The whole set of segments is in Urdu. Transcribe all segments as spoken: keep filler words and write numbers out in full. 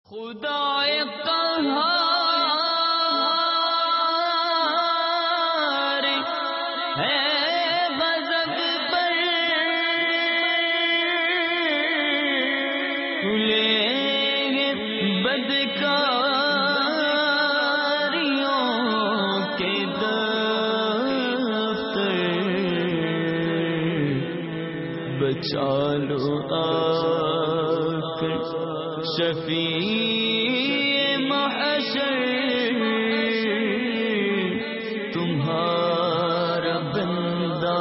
خدائے قہار ہے غضب پر کھلے بدکاریوں کے دفتر بچا لو آ کر شفیع محشر تمہارا بندہ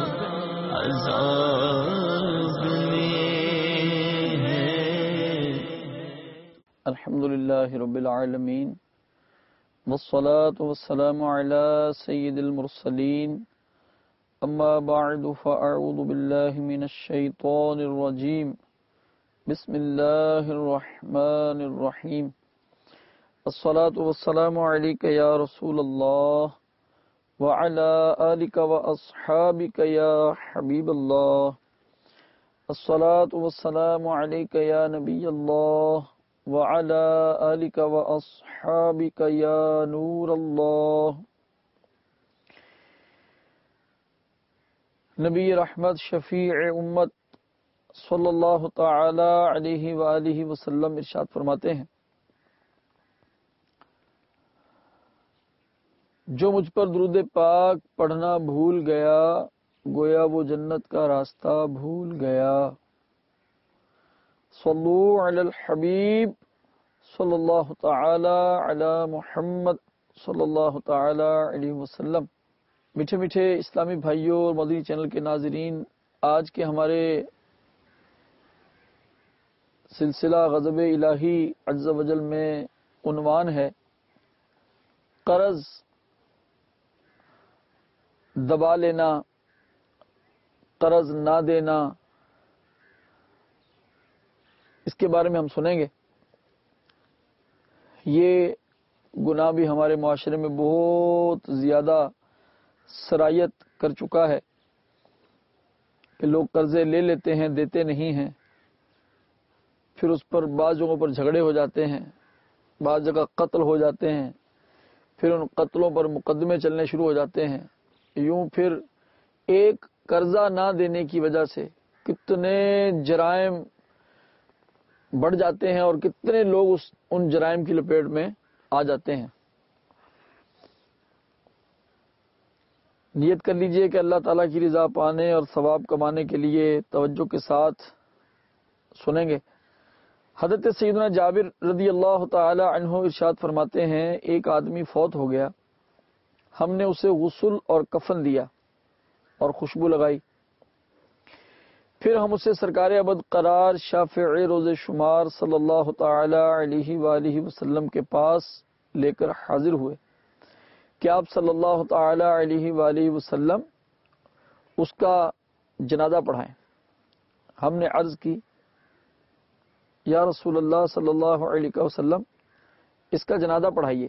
عذاب میں ہے۔ الحمدللہ رب العالمین والصلاة والسلام علی سید المرسلین، اما بعد فاعوذ باللہ من الشیطان الرجیم، بسم اللہ الرحمن الرحیم۔ الصلاة والسلام علیک یا رسول اللہ وعلی آلک واصحابک یا حبیب اللہ۔ الصلاة والسلام علیک یا نبی اللہ وعلی آلک واصحابک یا نور اللہ۔ نبی رحمت شفیع امت صلی اللہ تعالی علیہ وآلہ وسلم ارشاد فرماتے ہیں، جو مجھ پر درود پاک پڑھنا بھول گیا گویا وہ جنت کا راستہ بھول گیا۔ صلو علی الحبیب صلی اللہ تعالی علی محمد صلی اللہ تعالی علیہ وسلم۔ میٹھے میٹھے اسلامی بھائیوں اور مدنی چینل کے ناظرین، آج کے ہمارے سلسلہ غضب الہی عز و جل میں عنوان ہے قرض دبا لینا، قرض نہ دینا۔ اس کے بارے میں ہم سنیں گے۔ یہ گناہ بھی ہمارے معاشرے میں بہت زیادہ سرایت کر چکا ہے کہ لوگ قرضے لے لیتے ہیں، دیتے نہیں ہیں، پھر اس پر بعض جگہوں پر جھگڑے ہو جاتے ہیں، بعض جگہ قتل ہو جاتے ہیں، پھر ان قتلوں پر مقدمے چلنے شروع ہو جاتے ہیں۔ یوں پھر ایک قرضہ نہ دینے کی وجہ سے کتنے جرائم بڑھ جاتے ہیں اور کتنے لوگ اس ان جرائم کی لپیٹ میں آ جاتے ہیں۔ نیت کر لیجئے کہ اللہ تعالیٰ کی رضا پانے اور ثواب کمانے کے لیے توجہ کے ساتھ سنیں گے۔ حضرت سیدنا جابر رضی اللہ تعالی عنہ ارشاد فرماتے ہیں، ایک آدمی فوت ہو گیا، ہم نے اسے غسل اور کفن دیا اور خوشبو لگائی، پھر ہم اسے سرکار ابد قرار شافع روز شمار صلی اللہ تعالی علیہ وآلہ وسلم کے پاس لے کر حاضر ہوئے کہ آپ صلی اللہ تعالی علیہ وآلہ وسلم اس کا جنازہ پڑھائیں۔ ہم نے عرض کی، یا رسول اللہ صلی اللہ علیہ وسلم اس کا جنازہ پڑھائیے۔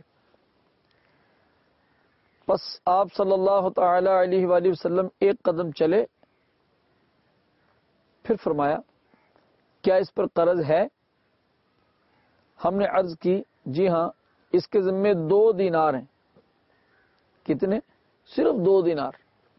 پس آپ صلی اللہ تعالی علیہ وآلہ وسلم ایک قدم چلے، پھر فرمایا، کیا اس پر قرض ہے؟ ہم نے عرض کی، جی ہاں، اس کے ذمے دو دینار ہیں۔ کتنے؟ صرف دو دینار۔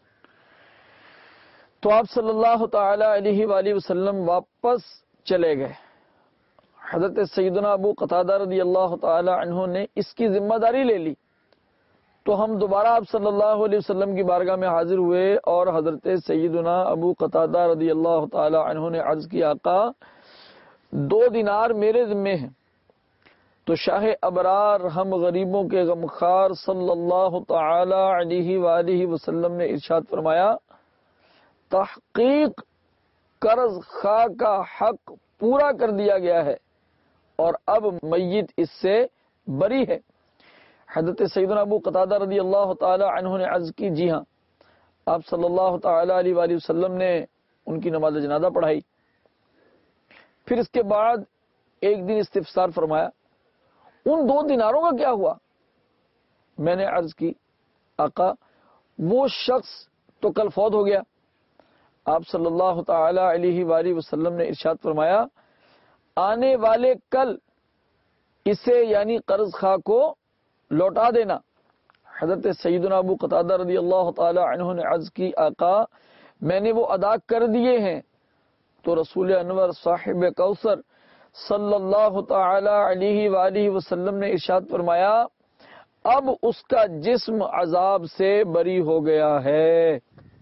تو آپ صلی اللہ تعالی علیہ وآلہ وسلم واپس چلے گئے۔ حضرت سیدنا ابو قتادہ رضی اللہ تعالی عنہ نے اس کی ذمہ داری لے لی، تو ہم دوبارہ آپ صلی اللہ علیہ وسلم کی بارگاہ میں حاضر ہوئے اور حضرت سیدنا ابو قتادہ رضی اللہ تعالی عنہ نے عرض کی، آقا دو دینار میرے ذمے ہیں۔ تو شاہ ابرار ہم غریبوں کے غمخوار صلی اللہ تعالی علیہ وآلہ وسلم نے ارشاد فرمایا، تحقیق قرض خواہ کا حق پورا کر دیا گیا ہے اور اب میت اس سے بری ہے۔ حضرت سیدنا ابو قتادہ رضی اللہ تعالی عنہ نے عرض کی، جی ہاں، آپ صلی اللہ تعالی علیہ وآلہ وسلم نے ان کی نماز جنازہ پڑھائی۔ پھر اس کے بعد ایک دن استفسار فرمایا، ان دو دیناروں کا کیا ہوا؟ میں نے عرض کی، آقا وہ شخص تو کل فوت ہو گیا۔ آپ صلی اللہ تعالی علیہ وآلہ وسلم نے ارشاد فرمایا، آنے والے کل اسے یعنی قرض خواہ کو لوٹا دینا۔ حضرت سیدنا ابو قتادہ رضی اللہ تعالی عنہ نے عرض کی آقا میں نے وہ ادا کر دیے ہیں، تو رسول انور صاحب کوثر صلی اللہ تعالی علیہ وآلہ وسلم نے ارشاد فرمایا اب اس کا جسم عذاب سے بری ہو گیا ہے۔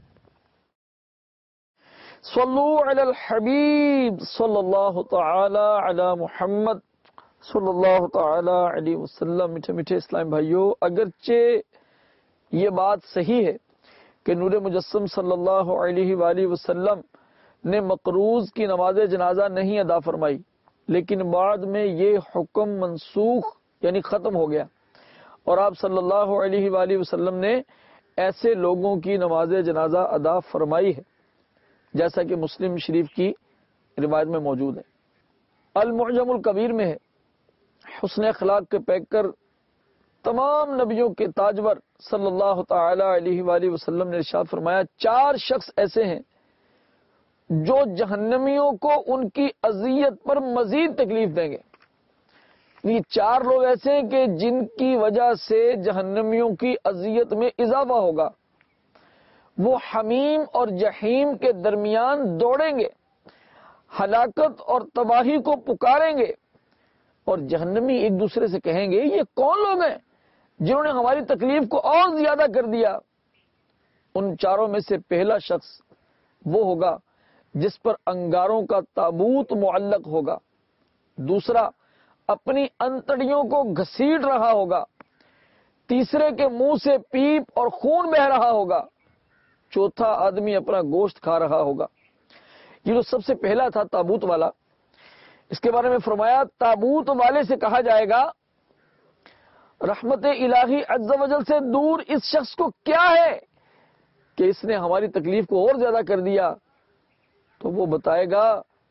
صلو علی الحبیب صلی اللہ تعالی علی محمد صلی اللہ تعالی علیہ وسلم۔ میٹھے میٹھے اسلام بھائیوں، اگرچہ یہ بات صحیح ہے کہ نور مجسم صلی اللہ علیہ وآلہ وسلم نے مقروض کی نماز جنازہ نہیں ادا فرمائی، لیکن بعد میں یہ حکم منسوخ یعنی ختم ہو گیا، اور آپ صلی اللہ علیہ وآلہ وسلم نے ایسے لوگوں کی نماز جنازہ ادا فرمائی ہے، جیسا کہ مسلم شریف کی روایت میں موجود ہے۔ المعجم الکبیر میں ہے، حسن اخلاق کے پیکر تمام نبیوں کے تاجور صلی اللہ تعالی علیہ وآلہ وسلم نے ارشاد فرمایا چار شخص ایسے ہیں جو جہنمیوں کو ان کی اذیت پر مزید تکلیف دیں گے۔ یہ چار لوگ ایسے ہیں کہ جن کی وجہ سے جہنمیوں کی اذیت میں اضافہ ہوگا۔ وہ حمیم اور جہیم کے درمیان دوڑیں گے، ہلاکت اور تباہی کو پکاریں گے، اور جہنمی ایک دوسرے سے کہیں گے یہ کون لوگ ہیں جنہوں نے ہماری تکلیف کو اور زیادہ کر دیا۔ ان چاروں میں سے پہلا شخص وہ ہوگا جس پر انگاروں کا تابوت معلق ہوگا، دوسرا اپنی انتڑیوں کو گھسیٹ رہا ہوگا، تیسرے کے منہ سے پیپ اور خون بہ رہا ہوگا، چوتھا آدمی اپنا گوشت کھا رہا ہوگا۔ یہ جو سب سے پہلا تھا تابوت والا، اس کے بارے میں فرمایا تابوت والے سے کہا جائے گا رحمت الہی عز و جل سے دور اس شخص کو کیا ہے کہ اس نے ہماری تکلیف کو اور زیادہ کر دیا؟ تو وہ بتائے گا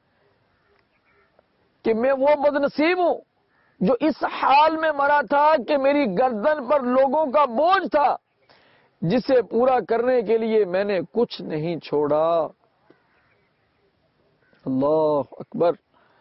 کہ میں وہ بدنصیب ہوں جو اس حال میں مرا تھا کہ میری گردن پر لوگوں کا بوجھ تھا جسے پورا کرنے کے لیے میں نے کچھ نہیں چھوڑا۔ اللہ اکبر،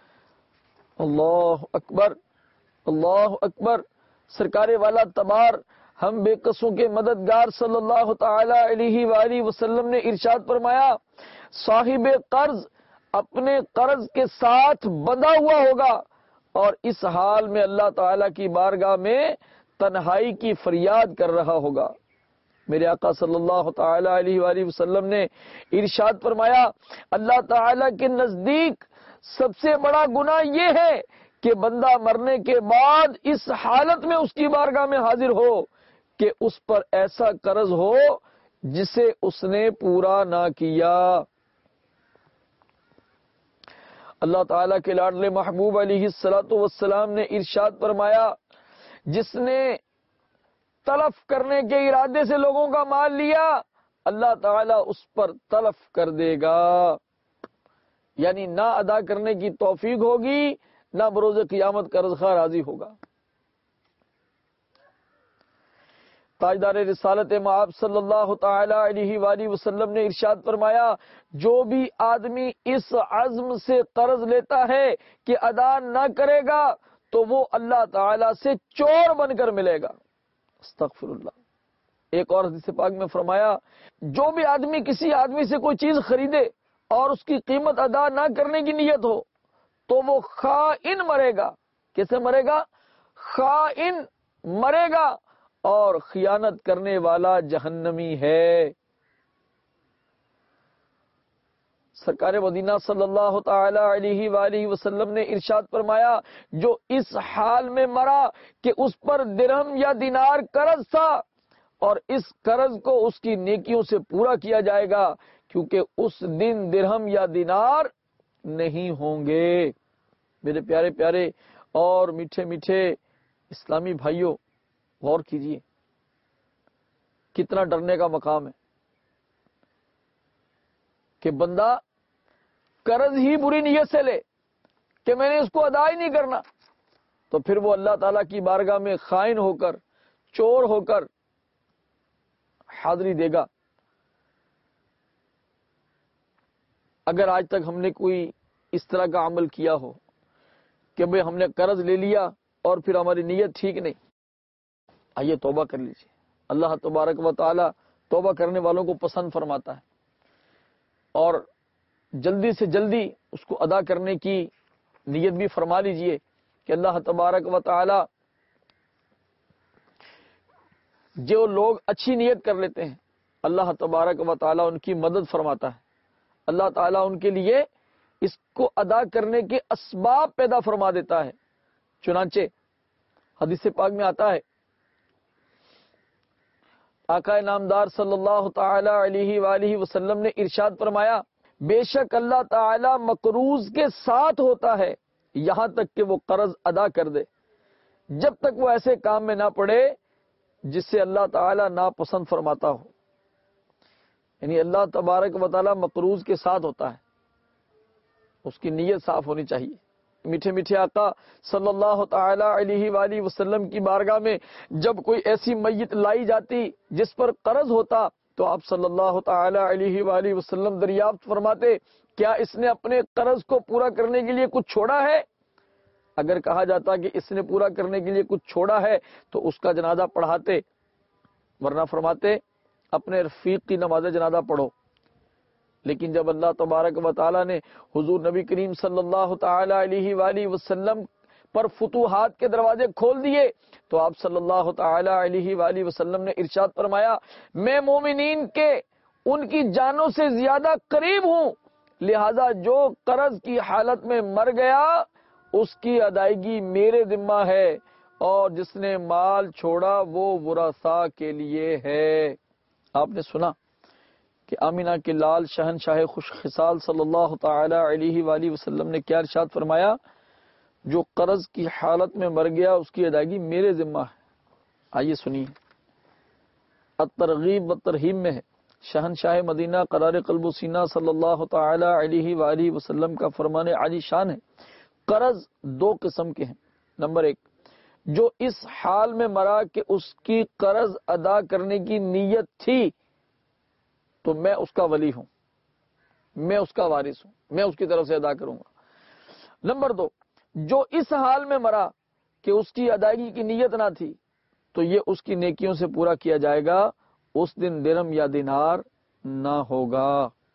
اللہ اکبر، اللہ اکبر۔ سرکار والا تبار ہم بے قصوں کے مددگار صلی اللہ تعالی علیہ وآلہ وسلم نے ارشاد فرمایا صاحب قرض اپنے قرض کے ساتھ بندھا ہوا ہوگا اور اس حال میں اللہ تعالی کی بارگاہ میں تنہائی کی فریاد کر رہا ہوگا۔ میرے آقا صلی اللہ تعالی علیہ وآلہ وسلم نے ارشاد فرمایا اللہ تعالی کے نزدیک سب سے بڑا گناہ یہ ہے کہ بندہ مرنے کے بعد اس حالت میں اس کی بارگاہ میں حاضر ہو کہ اس پر ایسا قرض ہو جسے اس نے پورا نہ کیا۔ اللہ تعالیٰ کے لاڈلے محبوب علیہ الصلوۃ والسلام نے ارشاد فرمایا جس نے تلف کرنے کے ارادے سے لوگوں کا مال لیا اللہ تعالیٰ اس پر تلف کر دے گا، یعنی نہ ادا کرنے کی توفیق ہوگی، نہ بروز قیامت قرض خواہ راضی ہوگا۔ تاجدار رسالت مآب صلی اللہ تعالی علیہ وآلہ وسلم نے ارشاد فرمایا جو بھی آدمی اس عزم سے قرض لیتا ہے کہ ادا نہ کرے گا تو وہ اللہ تعالی سے چور بن کر ملے گا۔ استغفر اللہ۔ ایک اور حدیث پاک میں فرمایا جو بھی آدمی کسی آدمی سے کوئی چیز خریدے اور اس کی قیمت ادا نہ کرنے کی نیت ہو تو وہ خائن مرے گا۔ کیسے مرے گا؟ خائن مرے گا، اور خیانت کرنے والا جہنمی ہے۔ سرکار مدینہ صلی اللہ تعالی علیہ وآلہ وسلم نے ارشاد فرمایا جو اس حال میں مرا کہ اس پر درہم یا دینار قرض تھا اور اس قرض کو اس کی نیکیوں سے پورا کیا جائے گا کیونکہ اس دن درہم یا دینار نہیں ہوں گے۔ میرے پیارے پیارے اور میٹھے میٹھے اسلامی بھائیوں، غور کیجئے کتنا ڈرنے کا مقام ہے کہ بندہ قرض ہی بری نیت سے لے کہ میں نے اس کو ادا ہی نہیں کرنا، تو پھر وہ اللہ تعالیٰ کی بارگاہ میں خائن ہو کر، چور ہو کر حاضری دے گا۔ اگر آج تک ہم نے کوئی اس طرح کا عمل کیا ہو کہ بھئی ہم نے قرض لے لیا اور پھر ہماری نیت ٹھیک نہیں. آئیے توبہ کر لیجیے. اللہ تبارک و تعالی توبہ کرنے والوں کو پسند فرماتا ہے اور جلدی سے جلدی اس کو ادا کرنے کی نیت بھی فرما لیجئے کہ اللہ تبارک و تعالی جو لوگ اچھی نیت کر لیتے ہیں اللہ تبارک و تعالی ان کی مدد فرماتا ہے. اللہ تعالی ان کے لیے اس کو ادا کرنے کے اسباب پیدا فرما دیتا ہے. چنانچہ حدیث پاک میں آتا ہے آقا نامدار صلی اللہ تعالی علیہ وآلہ وسلم نے ارشاد فرمایا بے شک اللہ تعالی مقروض کے ساتھ ہوتا ہے یہاں تک کہ وہ قرض ادا کر دے جب تک وہ ایسے کام میں نہ پڑے جس سے اللہ تعالی ناپسند فرماتا ہو. یعنی اللہ تبارک و تعالی مقروض کے ساتھ ہوتا ہے, اس کی نیت صاف ہونی چاہیے. میٹھے میٹھے آقا صلی اللہ تعالی علیہ وآلہ وسلم کی بارگاہ میں جب کوئی ایسی میت لائی جاتی جس پر قرض ہوتا تو آپ صلی اللہ تعالی علیہ وآلہ وسلم دریافت فرماتے کیا اس نے اپنے قرض کو پورا کرنے کے لیے کچھ چھوڑا ہے؟ اگر کہا جاتا کہ اس نے پورا کرنے کے لیے کچھ چھوڑا ہے تو اس کا جنازہ پڑھاتے, ورنہ فرماتے اپنے رفیق کی نماز جنازہ پڑھو. لیکن جب اللہ تبارک و تعالی نے حضور نبی کریم صلی اللہ تعالی علیہ وآلہ وسلم پر فتوحات کے دروازے کھول دیے تو آپ صلی اللہ تعالی علیہ وآلہ وسلم نے ارشاد فرمایا میں مومنین کے ان کی جانوں سے زیادہ قریب ہوں, لہذا جو قرض کی حالت میں مر گیا اس کی ادائیگی میرے ذمہ ہے اور جس نے مال چھوڑا وہ ورثاء کے لیے ہے. آپ نے سنا کہ آمینہ کے لال شہنشاہ خوش خصال صلی اللہ تعالی علیہ وآلہ وسلم نے کیا ارشاد فرمایا جو قرض کی حالت میں مر گیا اس کی ادائیگی میرے ذمہ ہے. آئیے سنیے الترغیب و ترہیب میں ہے شہنشاہ مدینہ قرار قلب و سینہ صلی اللہ تعالی علیہ وآلہ وسلم کا فرمان عالی شان ہے قرض دو قسم کے ہیں. نمبر ایک جو اس حال میں مرا کہ اس کی قرض ادا کرنے کی نیت تھی تو میں اس کا ولی ہوں, میں اس کا وارث ہوں, میں اس کی طرف سے ادا کروں گا. نمبر دو جو اس حال میں مرا کہ اس کی ادائیگی کی نیت نہ تھی تو یہ اس کی نیکیوں سے پورا کیا جائے گا, اس دن درم یا دینار نہ ہوگا.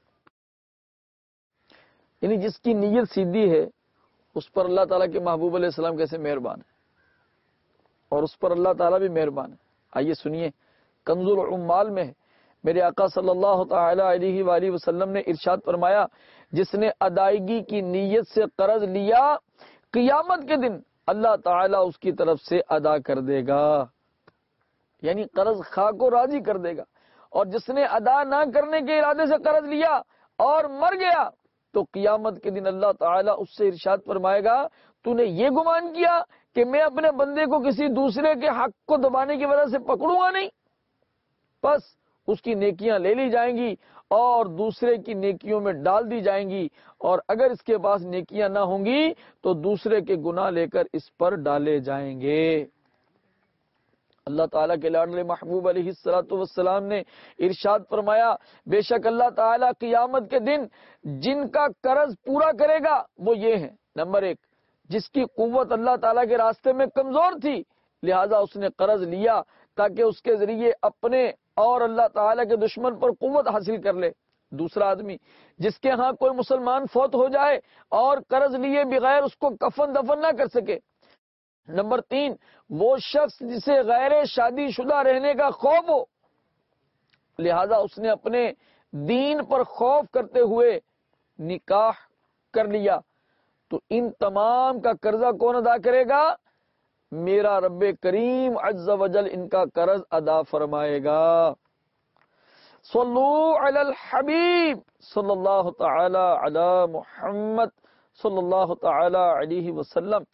یعنی جس کی نیت سیدھی ہے اس پر اللہ تعالیٰ کے محبوب علیہ السلام کیسے مہربان ہے اور اس پر اللہ تعالیٰ بھی مہربان ہے. آئیے سنیے کنز العمال میں ہے میرے آقا صلی اللہ تعالی علیہ وآلہ وسلم نے ارشاد فرمایا جس نے ادائیگی کی نیت سے قرض لیا قیامت کے دن اللہ تعالیٰ اس کی طرف سے ادا کر دے گا, یعنی قرض خواہ کو راضی کر دے گا. اور جس نے ادا نہ کرنے کے ارادے سے قرض لیا اور مر گیا تو قیامت کے دن اللہ تعالیٰ اس سے ارشاد فرمائے گا تو نے یہ گمان کیا کہ میں اپنے بندے کو کسی دوسرے کے حق کو دبانے کی وجہ سے پکڑوں گا نہیں. بس اس کی نیکیاں لے لی جائیں گی اور دوسرے کی نیکیوں میں ڈال دی جائیں گی, اور اگر اس کے پاس نیکیاں نہ ہوں گی تو دوسرے کے گناہ لے کر اس پر ڈالے جائیں گے. اللہ تعالیٰ کے لاڈلے محبوب علیہ الصلوۃ والسلام نے ارشاد فرمایا بے شک اللہ تعالیٰ قیامت کے دن جن کا قرض پورا کرے گا وہ یہ ہیں. نمبر ایک جس کی قوت اللہ تعالیٰ کے راستے میں کمزور تھی لہذا اس نے قرض لیا تاکہ اس کے ذریعے اپنے اور اللہ تعالیٰ کے دشمن پر قوت حاصل کر لے. دوسرا آدمی جس کے ہاں کوئی مسلمان فوت ہو جائے اور قرض لیے بغیر اس کو کفن دفن نہ کر سکے. نمبر تین وہ شخص جسے غیر شادی شدہ رہنے کا خوف ہو لہذا اس نے اپنے دین پر خوف کرتے ہوئے نکاح کر لیا تو ان تمام کا قرضہ کون ادا کرے گا؟ میرا رب کریم عز و جل ان کا قرض ادا فرمائے گا. صلو علی الحبیب صلی اللہ تعالی علی محمد صلی اللہ تعالی علیہ وسلم.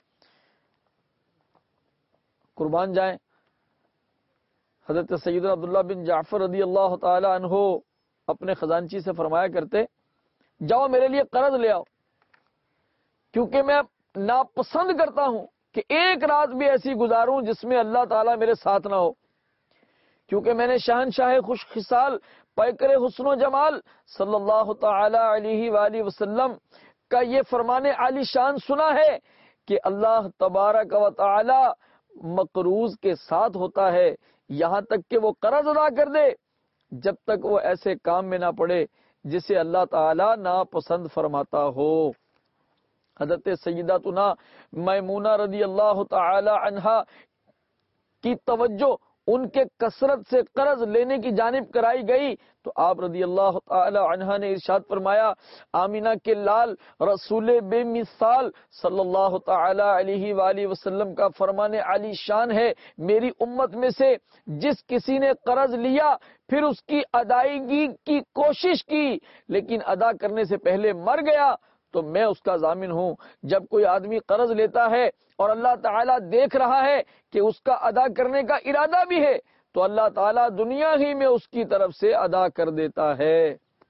قربان جائیں حضرت سیدنا عبداللہ بن جعفر رضی اللہ تعالی عنہ اپنے خزانچی سے فرمایا کرتے جاؤ میرے لیے قرض لے آؤ کیونکہ میں ناپسند کرتا ہوں کہ ایک رات بھی ایسی گزاروں جس میں اللہ تعالیٰ میرے ساتھ نہ ہو, کیونکہ میں نے شہنشاہ خوش خصال پیکر حسن و جمال صلی اللہ تعالی علیہ وآلہ وسلم کا یہ فرمان عالی شان سنا ہے کہ اللہ تبارک و تعالی مقروض کے ساتھ ہوتا ہے یہاں تک کہ وہ قرض ادا کر دے، جب تک وہ ایسے کام میں نہ پڑے جسے اللہ تعالی ناپسند فرماتا ہو۔ حضرت سیداتنا میمونہ رضی اللہ تعالی عنہا کی توجہ ان کے کثرت سے قرض لینے کی جانب کرائی گئی تو آپ رضی اللہ تعالی عنہ نے ارشاد فرمایا، آمینہ کے لال رسول بے مثال صلی اللہ تعالی علیہ وآلہ وسلم کا فرمان علی شان ہے، میری امت میں سے جس کسی نے قرض لیا پھر اس کی ادائیگی کی کوشش کی لیکن ادا کرنے سے پہلے مر گیا تو میں اس کا ضامن ہوں۔ جب کوئی آدمی قرض لیتا ہے اور اللہ تعالیٰ دیکھ رہا ہے کہ اس کا ادا کرنے کا ارادہ بھی ہے تو اللہ تعالیٰ دنیا ہی میں اس کی طرف سے ادا کر دیتا ہے۔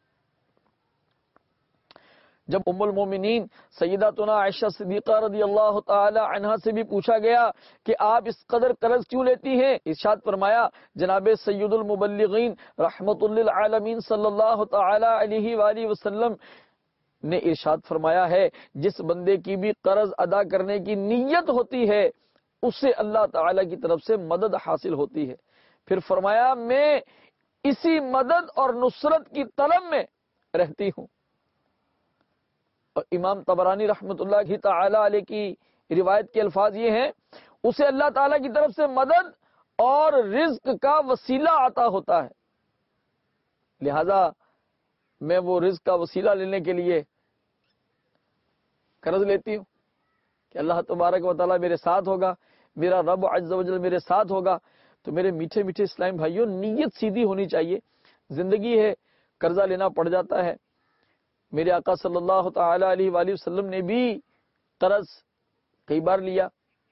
جب ام المومنین سیداتنا عائشہ صدیقہ رضی اللہ تعالی عنہا سے بھی پوچھا گیا کہ آپ اس قدر قرض کیوں لیتی ہیں، ارشاد فرمایا، جناب سید المبلغین رحمت للعالمین صلی اللہ تعالی علیہ وآلہ وسلم نے ارشاد فرمایا ہے، جس بندے کی بھی قرض ادا کرنے کی نیت ہوتی ہے اسے اللہ تعالی کی طرف سے مدد حاصل ہوتی ہے۔ پھر فرمایا، میں اسی مدد اور نصرت کی طلب میں رہتی ہوں۔ اور امام طبرانی رحمت اللہ کی تعالی علیہ کی روایت کے الفاظ یہ ہیں، اسے اللہ تعالی کی طرف سے مدد اور رزق کا وسیلہ عطا ہوتا ہے، لہذا میں وہ رزق کا وسیلہ لینے کے لیے قرض لیتی ہوں کہ اللہ تبارک و تعالیٰ میرے ساتھ ہوگا، میرا رب عز و جل میرے ساتھ ہوگا۔ تو میرے میٹھے میٹھے اسلام بھائیوں، نیت سیدھی ہونی چاہیے۔ زندگی ہے، قرضہ لینا پڑ جاتا ہے۔ میرے آقا صلی اللہ تعالی علیہ وآلہ وسلم نے بھی قرض کئی بار لیا۔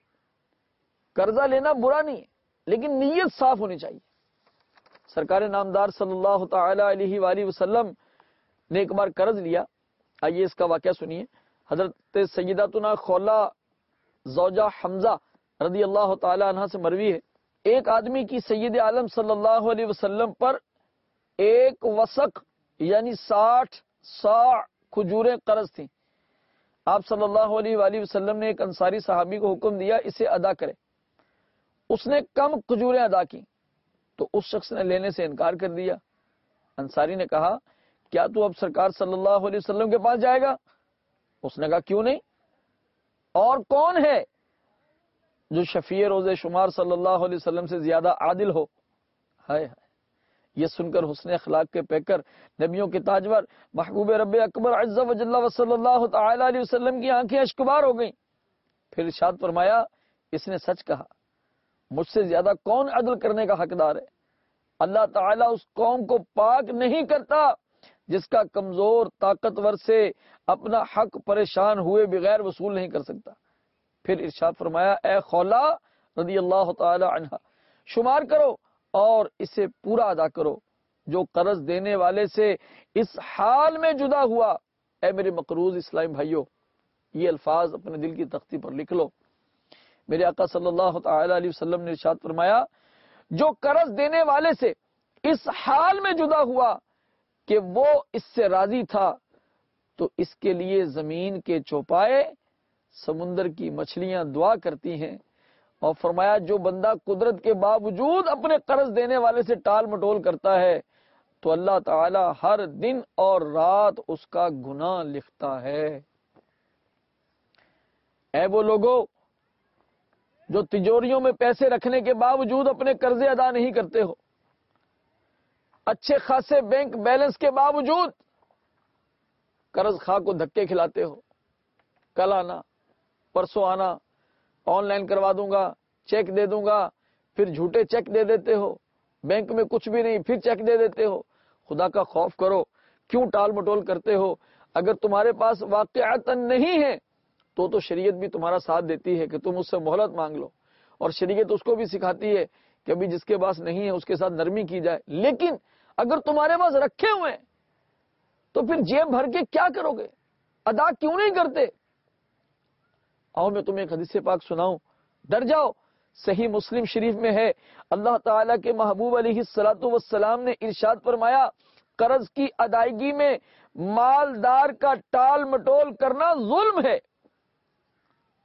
قرضہ لینا برا نہیں ہے لیکن نیت صاف ہونی چاہیے۔ سرکار نامدار صلی اللہ تعالی علیہ وآلہ وسلم نے ایک بار قرض لیا، آئیے اس کا واقعہ سنیے۔ حضرت سیداتنا خولہ زوجہ حمزہ رضی اللہ تعالی عنہ سے مروی ہے، ایک آدمی کی سید عالم صلی اللہ علیہ وسلم پر ایک وسق یعنی ساٹھ صاع کھجوریں قرض تھیں۔ آپ صلی اللہ علیہ وآلہ وسلم نے ایک انصاری صحابی کو حکم دیا اسے ادا کرے۔ اس نے کم کھجوریں ادا کی تو اس شخص نے لینے سے انکار کر دیا۔ انصاری نے کہا، کیا تو اب سرکار صلی اللہ علیہ وسلم کے پاس جائے گا؟ اس نے کہا، کیوں نہیں، اور کون ہے جو شفیع روز شمار صلی اللہ علیہ وسلم سے زیادہ عادل ہو؟ ہائے ہائے، یہ سن کر حسن اخلاق کے پیکر، نبیوں کے تاجور، محبوب رب اکبر عز و جل و صلی اللہ تعالی علیہ وسلم کی آنکھیں اشکبار ہو گئیں۔ پھر ارشاد فرمایا، اس نے سچ کہا، مجھ سے زیادہ کون عدل کرنے کا حقدار ہے؟ اللہ تعالیٰ اس قوم کو پاک نہیں کرتا جس کا کمزور طاقتور سے اپنا حق پریشان ہوئے بغیر وصول نہیں کر سکتا۔ پھر ارشاد فرمایا، اے خولہ رضی اللہ تعالی عنہ، شمار کرو اور اسے پورا ادا کرو۔ جو قرض دینے والے سے اس حال میں جدا ہوا، اے میرے مقروض اسلامی بھائیوں، یہ الفاظ اپنے دل کی تختی پر لکھ لو۔ میرے آقا صلی اللہ تعالی علیہ وسلم نے ارشاد فرمایا، جو قرض دینے والے سے اس حال میں جدا ہوا کہ وہ اس سے راضی تھا تو اس کے لیے زمین کے چوپائے، سمندر کی مچھلیاں دعا کرتی ہیں۔ اور فرمایا، جو بندہ قدرت کے باوجود اپنے قرض دینے والے سے ٹال مٹول کرتا ہے تو اللہ تعالی ہر دن اور رات اس کا گناہ لکھتا ہے۔ اے وہ لوگوں جو تجوریوں میں پیسے رکھنے کے باوجود اپنے قرضے ادا نہیں کرتے ہو، اچھے خاصے بینک بیلنس کے باوجود قرض خواہ کو دھکے کھلاتے ہو، کل آنا، پرسوں آنا، آن لائن کروا دوں گا، چیک دے دوں گا، پھر جھوٹے چیک دے دیتے ہو، بینک میں کچھ بھی نہیں پھر چیک دے دیتے ہو۔ خدا کا خوف کرو، کیوں ٹال مٹول کرتے ہو؟ اگر تمہارے پاس واقعتاً نہیں ہے تو تو شریعت بھی تمہارا ساتھ دیتی ہے کہ تم اس سے مہلت مانگ لو، اور شریعت اس کو بھی سکھاتی ہے کہ ابھی جس کے پاس نہیں ہے اس کے ساتھ نرمی کی جائے۔ لیکن اگر تمہارے پاس رکھے ہوئے ہیں تو پھر جیب بھر کے کیا کرو گے؟ ادا کیوں نہیں کرتے؟ آؤ میں تمہیں ایک حدیث پاک سناؤں، ڈر جاؤ۔ صحیح مسلم شریف میں ہے، اللہ تعالیٰ کے محبوب علیہ الصلوۃ والسلام نے ارشاد فرمایا، قرض کی ادائیگی میں مالدار کا ٹال مٹول کرنا ظلم ہے۔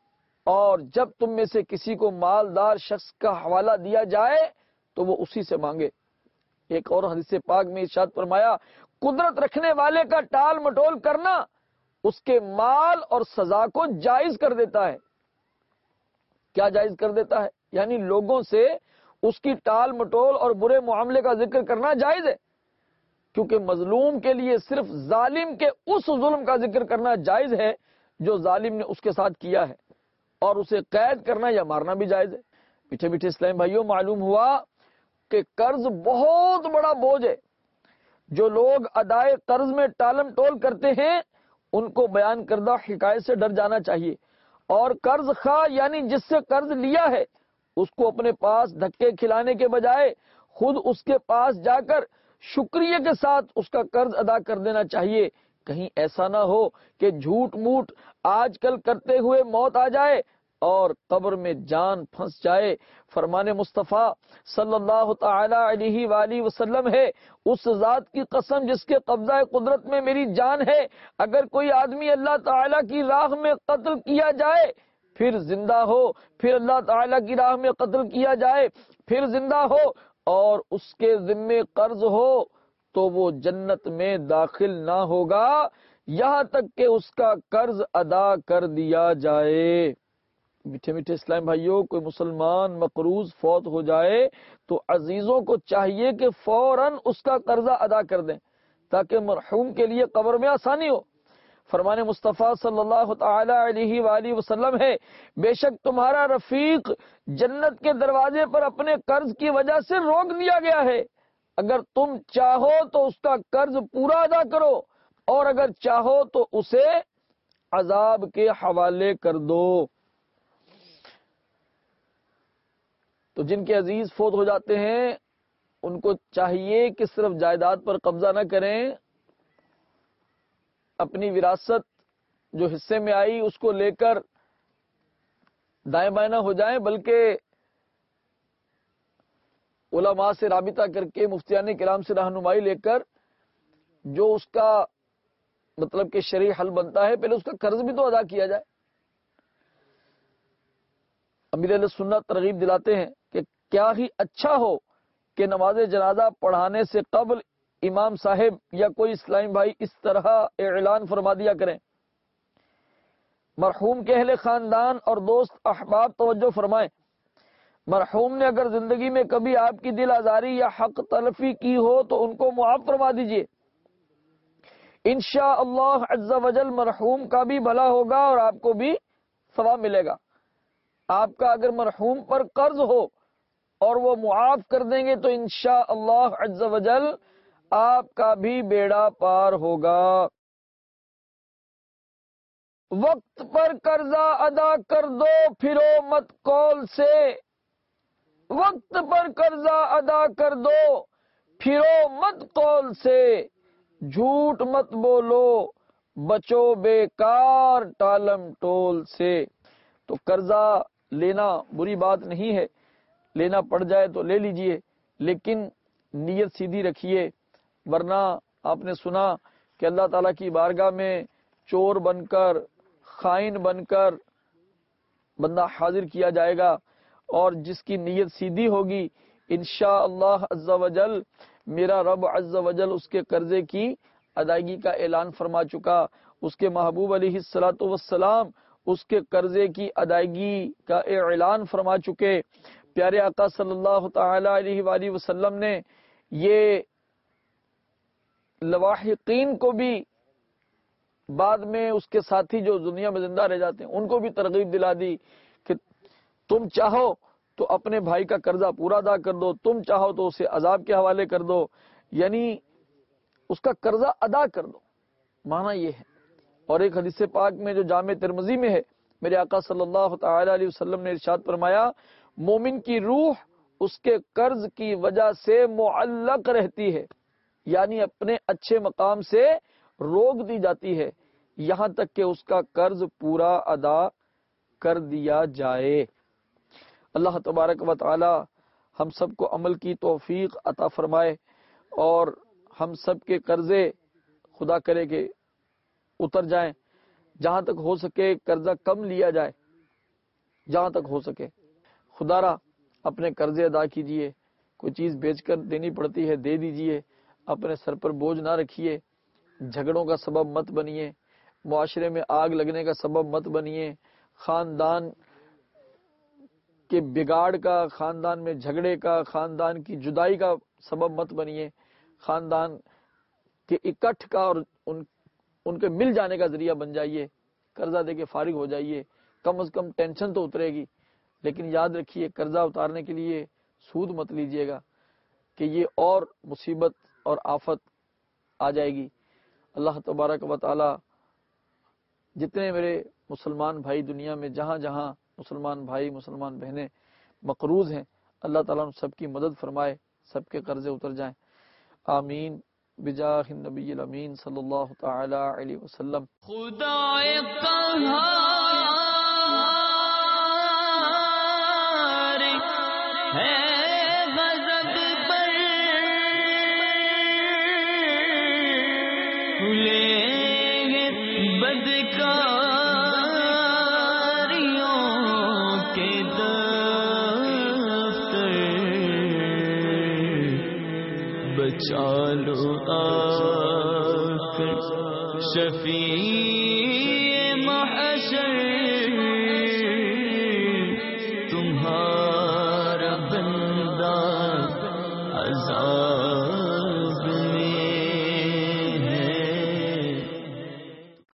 اور جب تم میں سے کسی کو مالدار شخص کا حوالہ دیا جائے تو وہ اسی سے مانگے۔ ایک اور حدیث پاک میں ارشاد فرمایا، قدرت رکھنے والے کا ٹال مٹول کرنا اس کے مال اور سزا کو جائز کر دیتا ہے۔ کیا جائز کر دیتا ہے؟ یعنی لوگوں سے اس کی ٹال مٹول اور برے معاملے کا ذکر کرنا جائز ہے، کیونکہ مظلوم کے لیے صرف ظالم کے اس ظلم کا ذکر کرنا جائز ہے جو ظالم نے اس کے ساتھ کیا ہے، اور اسے قید کرنا یا مارنا بھی جائز ہے۔ میٹھے میٹھے اسلام بھائیوں، معلوم ہوا کہ قرض بہت بڑا بوجھ ہے۔ جو لوگ ادائے قرض میں ٹالم ٹول کرتے ہیں ان کو بیان کردہ حکایت سے ڈر جانا چاہیے، اور قرض خواہ یعنی جس سے قرض لیا ہے اس کو اپنے پاس دھکے کھلانے کے بجائے خود اس کے پاس جا کر شکریہ کے ساتھ اس کا قرض ادا کر دینا چاہیے۔ کہیں ایسا نہ ہو کہ جھوٹ موٹ آج کل کرتے ہوئے موت آ جائے اور قبر میں جان پھنس جائے۔ فرمان مصطفیٰ صلی اللہ تعالی علیہ وآلہ وسلم ہے، اس ذات کی قسم جس کے قبضہ قدرت میں میری جان ہے، اگر کوئی آدمی اللہ تعالی کی راہ میں قتل کیا جائے پھر زندہ ہو، پھر اللہ تعالی کی راہ میں قتل کیا جائے پھر زندہ ہو اور اس کے ذمے قرض ہو تو وہ جنت میں داخل نہ ہوگا یہاں تک کہ اس کا قرض ادا کر دیا جائے۔ میٹھے میٹھے اسلام بھائیوں، کوئی مسلمان مقروض فوت ہو جائے تو عزیزوں کو چاہیے کہ فوراً اس کا قرضہ ادا کر دیں تاکہ مرحوم کے لیے قبر میں آسانی ہو۔ فرمان مصطفیٰ صلی اللہ تعالی علیہ وآلہ وسلم ہے، بے شک تمہارا رفیق جنت کے دروازے پر اپنے قرض کی وجہ سے روک دیا گیا ہے، اگر تم چاہو تو اس کا قرض پورا ادا کرو اور اگر چاہو تو اسے عذاب کے حوالے کر دو۔ تو جن کے عزیز فوت ہو جاتے ہیں ان کو چاہیے کہ صرف جائیداد پر قبضہ نہ کریں، اپنی وراثت جو حصے میں آئی اس کو لے کر دائیں بائیں نہ ہو جائیں، بلکہ علماء سے رابطہ کر کے مفتیان کرام سے رہنمائی لے کر جو اس کا مطلب کہ شرعی حل بنتا ہے پہلے اس کا قرض بھی تو ادا کیا جائے۔ امیر اہل سنت ترغیب دلاتے ہیں کہ کیا ہی اچھا ہو کہ نماز جنازہ پڑھانے سے قبل امام صاحب یا کوئی اسلامی بھائی اس طرح اعلان فرما دیا کریں، مرحوم کے اہل خاندان اور دوست احباب توجہ فرمائیں، مرحوم نے اگر زندگی میں کبھی آپ کی دل آزاری یا حق تلفی کی ہو تو ان کو معاف فرما دیجئے، انشاءاللہ عز و جل مرحوم کا بھی بھلا ہوگا اور آپ کو بھی ثواب ملے گا۔ آپ کا اگر مرحوم پر قرض ہو اور وہ معاف کر دیں گے تو انشاءاللہ عز و جل آپ کا بھی بیڑا پار ہوگا۔ وقت پر قرضہ ادا کر دو پھرو مت قول سے، وقت پر قرضہ ادا کر دو پھرو مت قول سے، جھوٹ مت بولو بچو بیکار ٹالم ٹول سے۔ تو قرضہ لینا بری بات نہیں ہے، لینا پڑ جائے تو لے لیجئے، لیکن نیت سیدھی رکھیے، ورنہ آپ نے سنا کہ اللہ تعالیٰ کی بارگاہ میں چور بن کر خائن بن کر بندہ حاضر کیا جائے گا، اور جس کی نیت سیدھی ہوگی انشاءاللہ عز و جل میرا رب عز و جل اس کے قرضے کی ادائیگی کا اعلان فرما چکا، اس کے محبوب علیہ الصلوۃ والسلام اس کے قرضے کی ادائیگی کا اعلان فرما چکے۔ پیارے آقا صلی اللہ تعالی علیہ وآلہ وسلم نے یہ لواحقین کو بھی بعد میں اس کے ساتھی جو دنیا میں زندہ رہ جاتے ہیں ان کو بھی ترغیب دلا دی کہ تم چاہو تو اپنے بھائی کا قرضہ پورا ادا کر دو، تم چاہو تو اسے عذاب کے حوالے کر دو، یعنی اس کا قرضہ ادا کر دو، معنی یہ ہے۔ اور ایک حدیث پاک میں جو جامع ترمذی میں ہے، میرے آقا صلی اللہ تعالی علیہ وسلم نے ارشاد فرمایا، مومن کی روح اس کے قرض کی وجہ سے معلق رہتی ہے، یعنی اپنے اچھے مقام سے روک دی جاتی ہے یہاں تک کہ اس کا قرض پورا ادا کر دیا جائے۔ اللہ تبارک و تعالی ہم سب کو عمل کی توفیق عطا فرمائے اور ہم سب کے قرضے خدا کرے کہ اتر جائیں، جہاں تک ہو سکے قرضہ کم لیا جائے، جہاں تک ہو سکے. خدا را اپنے قرضے ادا کیجئے، کوئی چیز بیچ کر دینی پڑتی ہے دے دیجئے، اپنے سر پر بوجھ نہ رکھیے، جھگڑوں کا سبب مت بنیے، معاشرے میں آگ لگنے کا سبب مت بنیے، خاندان کے بگاڑ کا، خاندان میں جھگڑے کا، خاندان کی جدائی کا سبب مت بنیے، خاندان کے اکٹھ کا اور ان ان کے مل جانے کا ذریعہ بن جائیے. قرضہ دے کے فارغ ہو جائیے، کم از کم ٹینشن تو اترے گی. لیکن یاد رکھیے قرضہ اتارنے کے لیے سود مت لیجیے گا کہ یہ اور مصیبت اور آفت آ جائے گی. اللہ تبارک و تعالی جتنے میرے مسلمان بھائی دنیا میں جہاں جہاں مسلمان بھائی مسلمان بہنیں مقروض ہیں، اللہ تعالیٰ سب کی مدد فرمائے، سب کے قرضے اتر جائیں. آمین بجاہ النبی الامین صلی اللہ تعالی علیہ وسلم. خدائے قہار ہے غضب پر کھلے ہیں بدکاریوں کے دفتر، بچا لو آ کر شفیع محشر